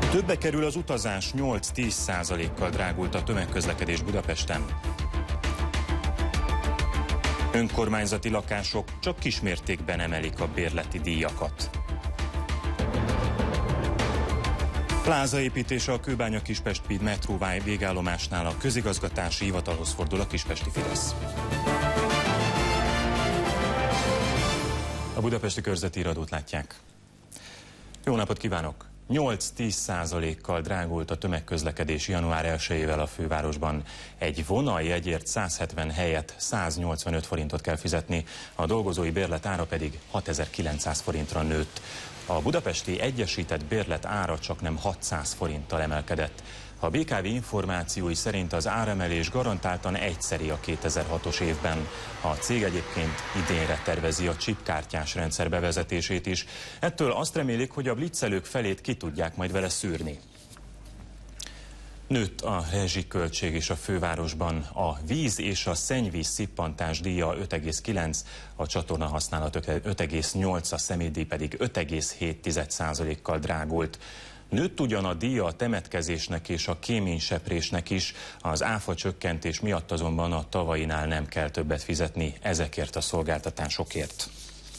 Többe kerül az utazás, 8-10%-kal drágult a tömegközlekedés Budapesten. Önkormányzati lakások csak kismértékben emelik a bérleti díjakat. Plázaépítése a Kőbánya-Kispest metró végállomásnál, a közigazgatási hivatalhoz fordul a kispesti Fidesz. A budapesti körzeti híradót látják. Jó napot kívánok! 8-10%-kal drágult a tömegközlekedés január 1-ével a fővárosban. Egy vonaljegyért 170 helyett 185 forintot kell fizetni, a dolgozói bérlet ára pedig 6900 forintra nőtt. A budapesti egyesített bérlet ára csaknem 600 forinttal emelkedett. A BKV információi szerint az áremelés garantáltan egyszeri a 2006-os évben. A cég egyébként idénre tervezi a chipkártyás rendszer bevezetését is. Ettől azt remélik, hogy a blitzelők felét ki tudják majd vele szűrni. Nőtt a rezsiköltség is a fővárosban. A víz és a szennyvíz szippantás díja 5,9, a csatorna használat 5,8, a személydíj pedig 5,7%-kal drágult. Nőtt ugyan a díja a temetkezésnek és a kéményseprésnek is, az áfa csökkentés miatt azonban a tavainál nem kell többet fizetni ezekért a szolgáltatásokért.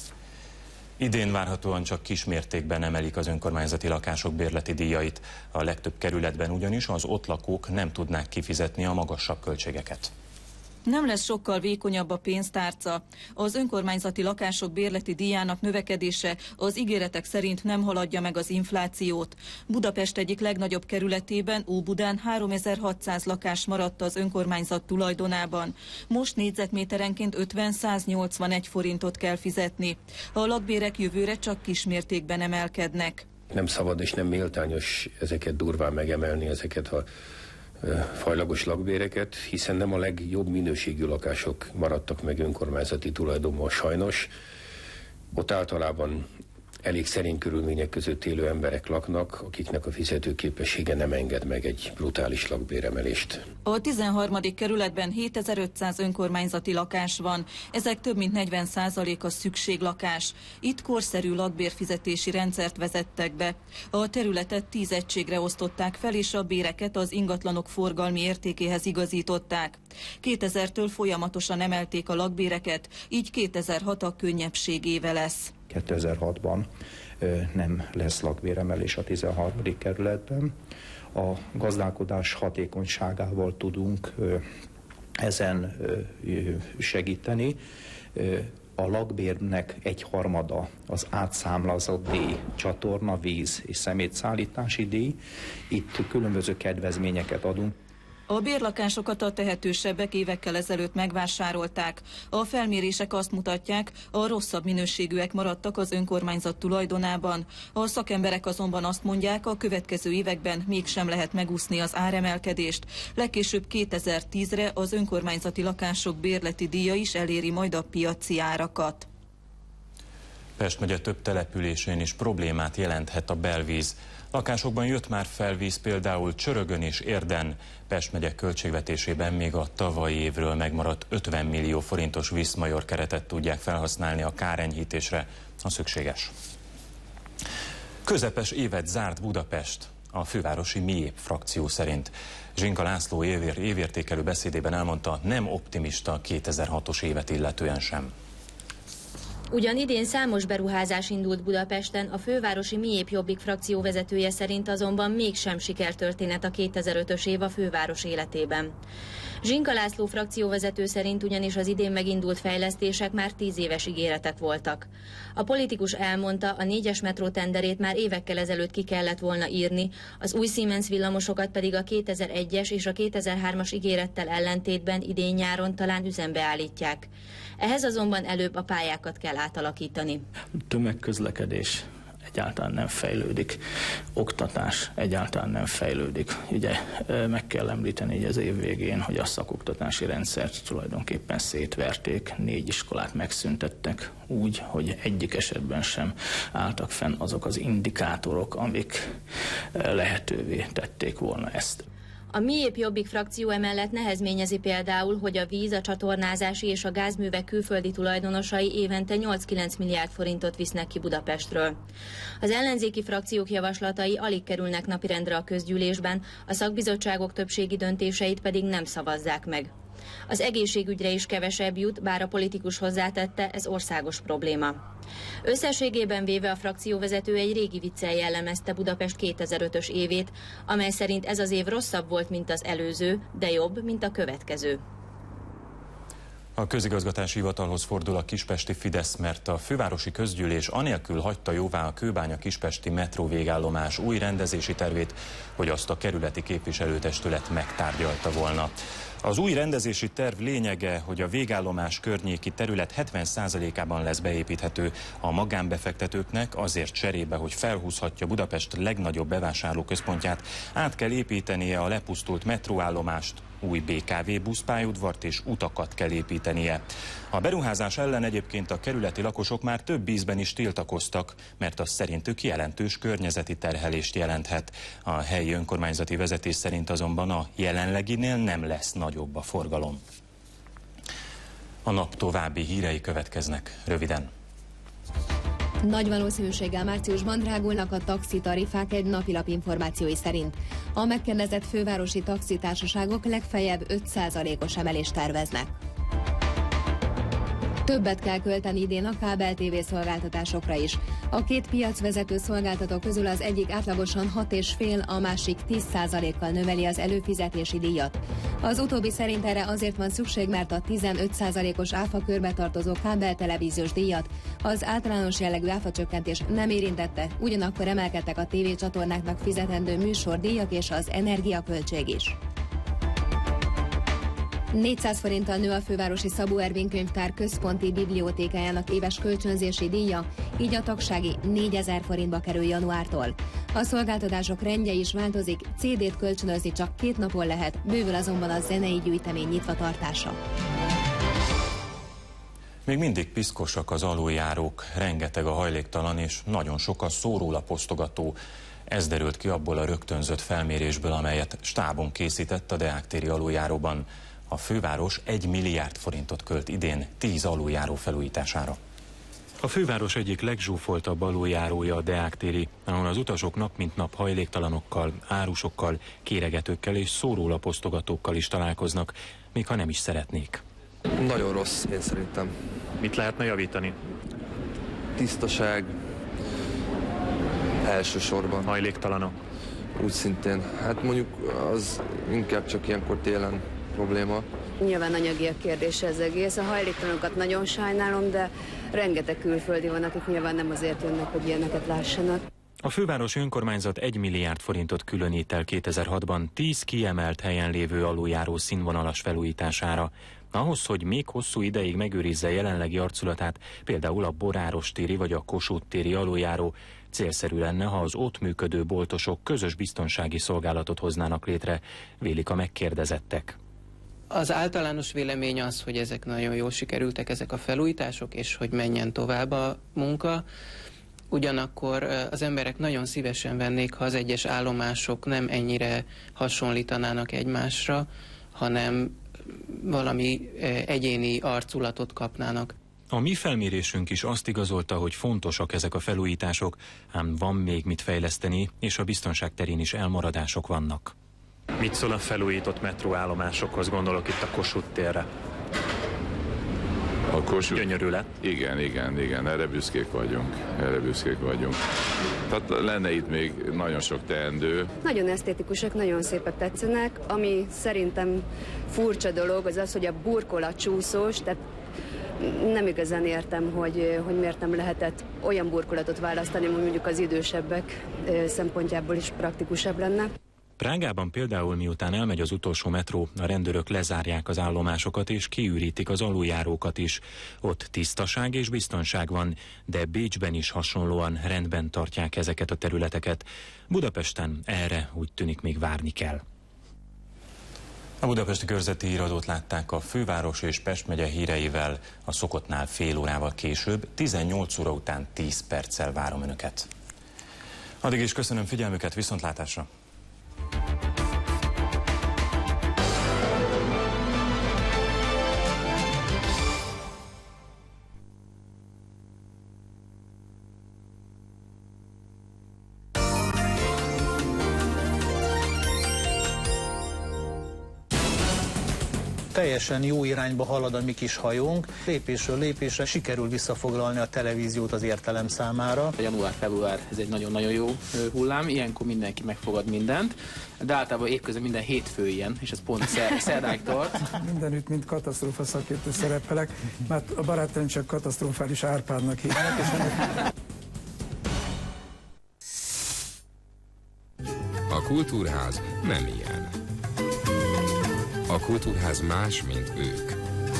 Idén várhatóan csak kismértékben emelik az önkormányzati lakások bérleti díjait. A legtöbb kerületben ugyanis az ott lakók nem tudnák kifizetni a magasabb költségeket. Nem lesz sokkal vékonyabb a pénztárca. Az önkormányzati lakások bérleti díjának növekedése az ígéretek szerint nem haladja meg az inflációt. Budapest egyik legnagyobb kerületében, Óbudán 3600 lakás maradt az önkormányzat tulajdonában. Most négyzetméterenként 50-181 forintot kell fizetni. A lakbérek jövőre csak kismértékben emelkednek. Nem szabad és nem méltányos ezeket durván megemelni, ezeket a fajlagos lakbéreket, hiszen nem a legjobb minőségű lakások maradtak meg önkormányzati tulajdonban sajnos. Ott általában elég szerény körülmények között élő emberek laknak, akiknek a fizetőképessége nem enged meg egy brutális lakbéremelést. A 13. kerületben 7500 önkormányzati lakás van, ezek több mint 40%-a szükséglakás. Itt korszerű lakbérfizetési rendszert vezettek be. A területet 10 egységre osztották fel, és a béreket az ingatlanok forgalmi értékéhez igazították. 2000-től folyamatosan emelték a lakbéreket, így 2006 a könnyebbség éve lesz. 2006-ban nem lesz lakbéremelés a 13. kerületben. A gazdálkodás hatékonyságával tudunk ezen segíteni. A lakbérnek egyharmada az átszámlázott díj, csatorna, víz és szemétszállítási díj. Itt különböző kedvezményeket adunk. A bérlakásokat a tehetősebbek évekkel ezelőtt megvásárolták. A felmérések azt mutatják, a rosszabb minőségűek maradtak az önkormányzat tulajdonában. A szakemberek azonban azt mondják, a következő években mégsem lehet megúszni az áremelkedést. Legkésőbb 2010-re az önkormányzati lakások bérleti díja is eléri majd a piaci árakat. Pest megye több településén is problémát jelenthet a belvíz. Lakásokban jött már fel víz, például Csörögön és Érden. Pest megye költségvetésében még a tavalyi évről megmaradt 50 millió forintos Viszmajor keretet tudják felhasználni a kárenyhítésre, ha szükséges. Közepes évet zárt Budapest, a fővárosi MIÉP frakció szerint. Zsinka László évértékelő beszédében elmondta, nem optimista 2006-os évet illetően sem. Ugyan idén számos beruházás indult Budapesten, a fővárosi MIÉP Jobbik frakció vezetője szerint azonban mégsem sikertörténet a 2005-ös év a főváros életében. Zsinka László frakcióvezető szerint ugyanis az idén megindult fejlesztések már 10 éves ígéretek voltak. A politikus elmondta, a 4-es metró tenderét már évekkel ezelőtt ki kellett volna írni, az új Siemens villamosokat pedig a 2001-es és a 2003-as ígérettel ellentétben idén nyáron talán üzembe állítják. Ehhez azonban előbb a pályákat kell átalakítani. Tömegközlekedés egyáltalán nem fejlődik, oktatás egyáltalán nem fejlődik. Ugye meg kell említeni így az év végén, hogy a szakoktatási rendszert tulajdonképpen szétverték, 4 iskolát megszüntettek úgy, hogy egyik esetben sem álltak fenn azok az indikátorok, amik lehetővé tették volna ezt. A miépp Jobbik frakció emellett nehezményezi például, hogy a víz, a csatornázási és a gázművek külföldi tulajdonosai évente 8-9 milliárd forintot visznek ki Budapestről. Az ellenzéki frakciók javaslatai alig kerülnek napirendre a közgyűlésben, a szakbizottságok többségi döntéseit pedig nem szavazzák meg. Az egészségügyre is kevesebb jut, bár a politikus hozzátette, ez országos probléma. Összességében véve a frakcióvezető egy régi viccel jellemezte Budapest 2005-ös évét, amely szerint ez az év rosszabb volt, mint az előző, de jobb, mint a következő. A közigazgatási hivatalhoz fordul a kispesti Fidesz, mert a fővárosi közgyűlés anélkül hagyta jóvá a Kőbánya-Kispesti metró végállomás új rendezési tervét, hogy azt a kerületi képviselőtestület megtárgyalta volna. Az új rendezési terv lényege, hogy a végállomás környéki terület 70%-ában lesz beépíthető a magánbefektetőknek, azért cserébe, hogy felhúzhatja Budapest legnagyobb bevásárlóközpontját, át kell építenie a lepusztult metróállomást, új BKV buszpályaudvart és utakat kell építenie. A beruházás ellen egyébként a kerületi lakosok már több ízben is tiltakoztak, mert az szerintük jelentős környezeti terhelést jelenthet. A helyi önkormányzati vezetés szerint azonban a jelenleginél nem lesz nagyobb a forgalom. A nap további hírei következnek röviden. Nagy valószínűséggel márciusban drágulnak a taxitarifák egy napilap információi szerint. A megkérdezett fővárosi taxitársaságok legfeljebb 5%-os emelést terveznek. Többet kell költeni idén a kábel TV szolgáltatásokra is. A két piacvezető szolgáltató közül az egyik átlagosan 6,5, a másik 10%-kal növeli az előfizetési díjat. Az utóbbi szerint erre azért van szükség, mert a 15%-os áfa körbe tartozó kábeltelevíziós díjat az általános jellegű áfacsökkentés nem érintette, ugyanakkor emelkedtek a tévécsatornáknak fizetendő műsordíjak és az energiaköltség is. 400 forinttal nő a fővárosi Szabó Ervin könyvtár központi bibliótékájának éves kölcsönzési díja, így a tagsági 4000 forintba kerül januártól. A szolgáltatások rendje is változik, CD-t kölcsönözni csak 2 napon lehet, bővül azonban a zenei gyűjtemény nyitva tartása. Még mindig piszkosak az aluljárók, rengeteg a hajléktalan és nagyon sok a szórólaposztogató. Ez derült ki abból a rögtönzött felmérésből, amelyet stábunk készített a Deák-téri aluljáróban. A főváros 1 milliárd forintot költ idén 10 aluljáró felújítására. A főváros egyik legzsúfoltabb aluljárója a Deák-téri, ahol az utasok nap mint nap hajléktalanokkal, árusokkal, kéregetőkkel és szórólaposztogatókkal is találkoznak, még ha nem is szeretnék. Nagyon rossz, én szerintem. Mit lehetne javítani? Tisztaság elsősorban. Hajléktalanok? Úgy szintén. Hát mondjuk az inkább csak ilyenkor télen probléma. Nyilván anyagi a kérdés ez egész. A hajléktalanokat nagyon sajnálom, de rengeteg külföldi van, akik nyilván nem azért jönnek, hogy ilyeneket lássanak. A fővárosi önkormányzat 1 milliárd forintot különít el 2006-ban 10 kiemelt helyen lévő aluljáró színvonalas felújítására. Ahhoz, hogy még hosszú ideig megőrizze jelenlegi arculatát, például a Boráros téri vagy a Kossuth téri aluljáró, célszerű lenne, ha az ott működő boltosok közös biztonsági szolgálatot hoznának létre, vélik a megkérdezettek. Az általános vélemény az, hogy ezek nagyon jól sikerültek, ezek a felújítások, és hogy menjen tovább a munka. Ugyanakkor az emberek nagyon szívesen vennék, ha az egyes állomások nem ennyire hasonlítanának egymásra, hanem valami egyéni arculatot kapnának. A mi felmérésünk is azt igazolta, hogy fontosak ezek a felújítások, ám van még mit fejleszteni, és a biztonság terén is elmaradások vannak. Mit szól a felújított metróállomásokhoz, gondolok itt a Kossuth térre? A Kossuth... Gyönyörű lett? Igen, erre büszkék vagyunk. Tehát lenne itt még nagyon sok teendő. Nagyon esztétikusak, nagyon szépek tetszenek. Ami szerintem furcsa dolog, az az, hogy a burkolat csúszós, tehát nem igazán értem, hogy miért nem lehetett olyan burkolatot választani, hogy mondjuk az idősebbek szempontjából is praktikusabb lenne. Prágában például, miután elmegy az utolsó metró, a rendőrök lezárják az állomásokat és kiürítik az aluljárókat is. Ott tisztaság és biztonság van, de Bécsben is hasonlóan rendben tartják ezeket a területeket. Budapesten erre úgy tűnik még várni kell. A Budapesti Körzeti Híradót látták a főváros és Pest megye híreivel, a szokottnál fél órával később, 18 óra után 10 perccel várom Önöket. Addig is köszönöm figyelmüket, viszontlátásra! Teljesen jó irányba halad a mi kis hajónk. Lépésről lépésre sikerül visszafoglalni a televíziót az értelem számára. Január-február, ez egy nagyon-nagyon jó hullám, ilyenkor mindenki megfogad mindent, de általában évközben minden hétfő ilyen, és ez pont szerdáig tart. Mindenütt, mint katasztrófa szakértő szerepelek, mert a barátaim csak katasztrofális Árpádnak hívnak. A Kultúrház nem ilyen. A Kultúrház más, mint ők.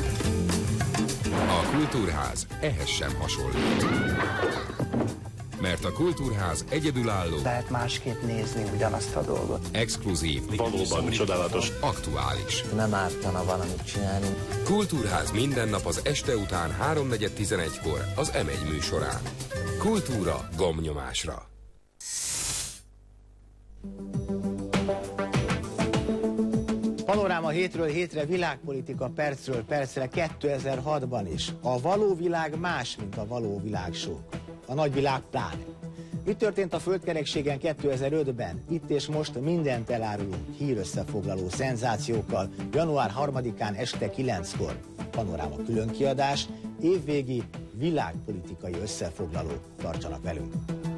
A Kultúrház ehhez sem hasonlít. Mert a Kultúrház egyedülálló. Lehet másképp nézni ugyanazt a dolgot. Exkluzív. Valóban csodálatos. Aktuális. Nem ártana valamit csinálni. Kultúrház minden nap az este után 3:4-11-kor az M1 műsorán. Kultúra gombnyomásra. Panoráma hétről hétre, világpolitika percről percre 2006-ban is. A való világ más, mint a való világsók. A nagyvilág pláne. Mi történt a földkerekségen 2005-ben? Itt és most mindent eláruló hírösszefoglaló szenzációkkal január 3-án este 9-kor. Panoráma különkiadás, évvégi világpolitikai összefoglaló. Tartsanak velünk!